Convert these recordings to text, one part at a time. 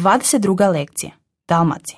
22. lekcija. Dalmacija.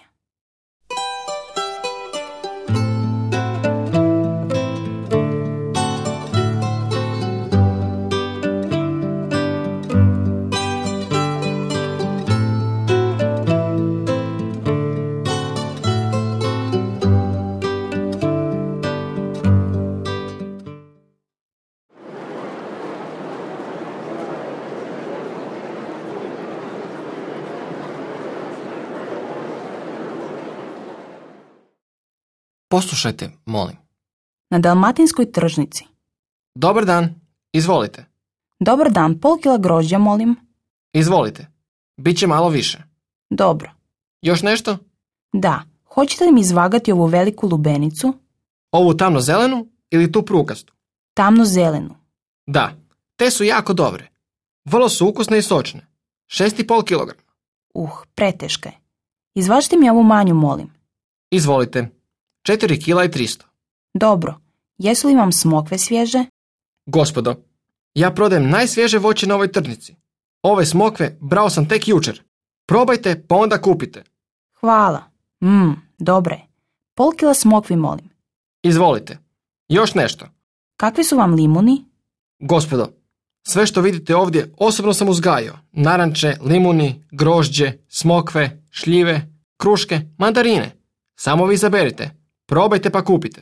Poslušajte, molim. Na dalmatinskoj tržnici. Dobar dan, izvolite. Dobar dan, pol kila grožđa, molim. Izvolite. Biće malo više. Dobro. Još nešto? Da, hoćete li mi izvagati ovu veliku lubenicu? Ovu tamno-zelenu ili tu prukastu? Tamno-zelenu. Da, te su jako dobre. Vrlo su ukusne i sočne. 6,5 kg. Preteška je. Izvažite mi ovu manju, molim. Izvolite. 4 kg i 300. Dobro. Jesu li vam smokve svježe? Gospodo, ja prodajem najsvježe voće na ovoj tržnici. Ove smokve brao sam tek jučer. Probajte pa onda kupite. Hvala. Dobre je. Pol kila smokvi, molim. Izvolite. Još nešto. Kakvi su vam limuni? Gospodo, sve što vidite ovdje osobno sam uzgajio. Naranče, limuni, grožđe, smokve, šljive, kruške, mandarine. Samo vi izaberite. Probajte pa kupite.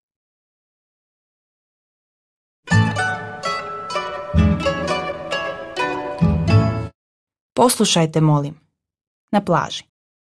Poslušajte, molim. Na plaži.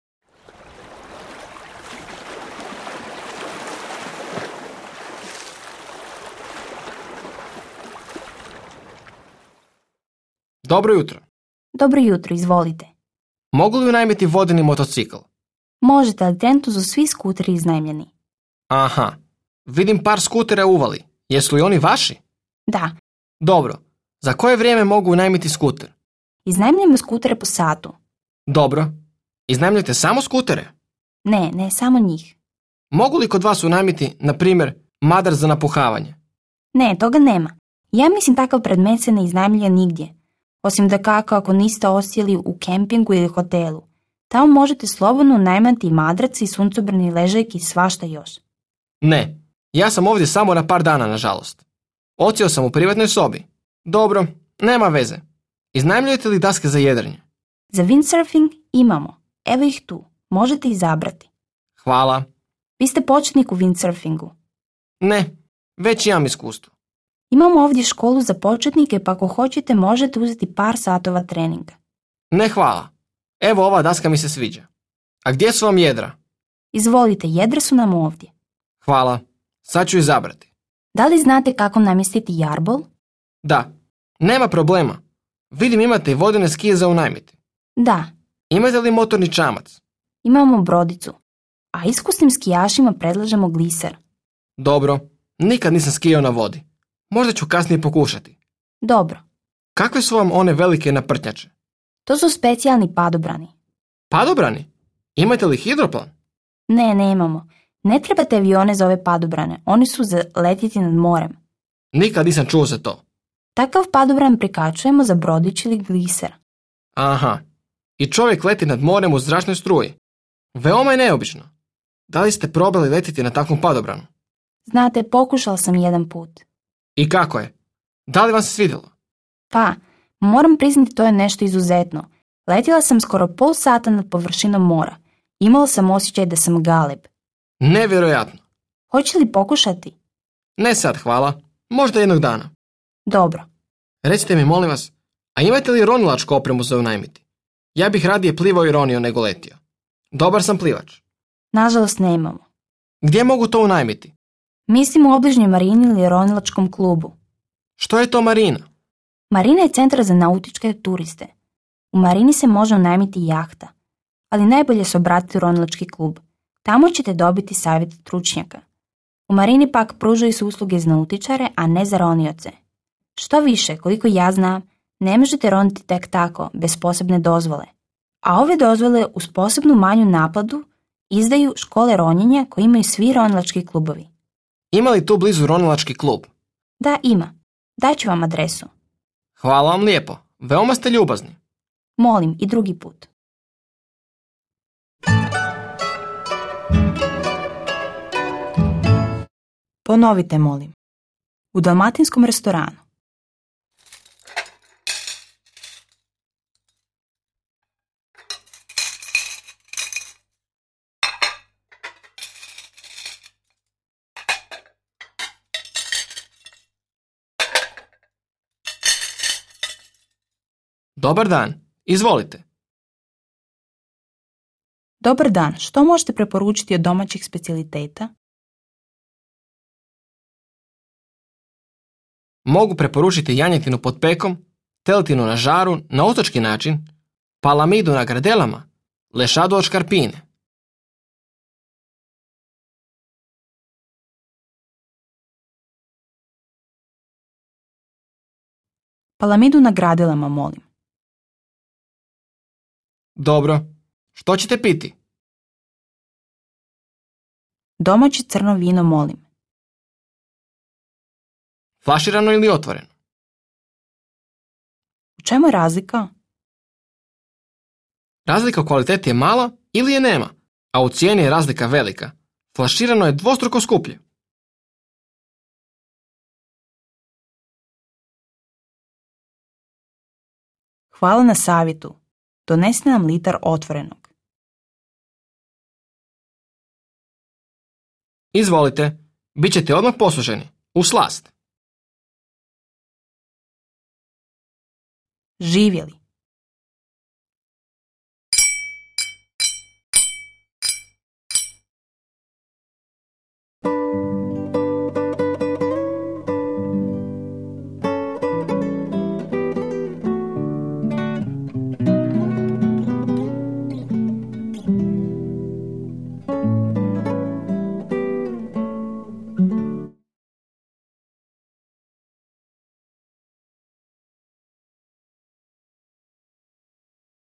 Dobro jutro. Dobro jutro, izvolite. Mogu li unajmiti vodeni motocikl? Možete, ali trenutno su svi skuteri iznajmljeni. Aha, vidim par skutera u uvali. Jesu li oni vaši? Da, Dobro, za koje vrijeme mogu unajmiti skuter? iznajmljujemo skutere po satu. Dobro, iznajmljujete samo skutere? Ne, samo njih. Mogu li kod vas unajmiti, na primjer, madar za napuhavanje? Ne, toga nema. Ja mislim takav predmet se ne iznajmljuje nigdje. Osim da ako niste osjeli u kempingu ili hotelu. Tamo možete slobodno unajmati i madrac i suncobrani ležajki i svašta još. Ne, ja sam ovdje samo na par dana, nažalost. Odsjeo sam u privatnoj sobi. Dobro, nema veze. Iznajmljujete li daske za jedrenje? Za windsurfing imamo. Evo ih tu. Možete izabrati. Hvala. Vi ste početnik u windsurfingu. Ne, već imam iskustvo. Imamo ovdje školu za početnike, pa ako hoćete možete uzeti par satova treninga. Ne, hvala. Evo, ova daska mi se sviđa. A gdje su vam jedra? Izvolite, jedra su nam ovdje. Hvala. Sad ću izabrati. Da li znate kako namjestiti jarbol? Da, nema problema. Vidim imate i vodene skije za unajmiti. Da, Imate li motorni čamac? imamo brodicu. A iskusnim skijašima predlažemo gliser. Dobro, nikad nisam skijao na vodi. Možda ću kasnije pokušati. Dobro, Kakve su vam one velike naprtnjače? to su specijalni padobrani. Padobrani? Imate li hidroplan? Ne, nemamo. Ne trebate avione za ove padobrane. Oni su za letjeti nad morem. Nikad nisam čuo za to. Takav padobran prikačujemo za brodić ili gliser. Aha, i čovjek leti nad morem u zračnoj struji. Veoma je neobično. Da li ste probali letiti na takvom padobranu? Znate, pokušala sam jedan put. I kako je? Da li vam se svidjelo? Pa, moram priznati to je nešto izuzetno. Letjela sam skoro pol sata nad površinom mora. Imala sam osjećaj da sam galeb. Nevjerojatno. Hoće li pokušati? Ne sad, hvala. Možda jednog dana. Dobro. Recite mi, molim vas, a imate li ronilačku opremu za unajmiti? Ja bih radije plivao i ronio nego letio. Dobar sam plivač. Nažalost nemamo. Gdje mogu to unajmiti? Mislim u obližnjoj marini ili ronilačkom klubu. Što je to marina? Marina je centar za nautičke turiste. U marini se može unajmiti jahta, ali najbolje se obratiti u ronilački klub. Tamo ćete dobiti savjet stručnjaka. U marini pak pružaju se usluge za nautičare, a ne za ronioce. Što više, koliko ja znam, ne možete roniti tek tako, bez posebne dozvole. A ove dozvole uz posebnu manju naplatu izdaju škole ronjenja koje imaju svi ronilački klubovi. Ima li tu blizu ronilački klub? Da, ima. Daću vam adresu. Hvala vam lijepo. Veoma ste ljubazni. Molim, i drugi put. Ponovite, molim. U dalmatinskom restoranu. Dobar dan, izvolite. Dobar dan, što možete preporučiti od domaćih specijaliteta? Mogu preporučiti janjetinu pod pekom, teletinu na žaru na otočki način, palamidu na gradelama, lešadu od škarpine. Palamidu na gradelama, molim. Dobro, što ćete piti? Domaće crno vino, molim. Flaširano ili otvoreno? U čemu je razlika? Razlika u kvaliteti je mala ili je nema, a u cijeni je razlika velika. Flaširano je dvostruko skuplje. Hvala na savjetu. Donesite nam litar otvorenog. Izvolite, bit ćete odmah posluženi, u slast. Živjeli.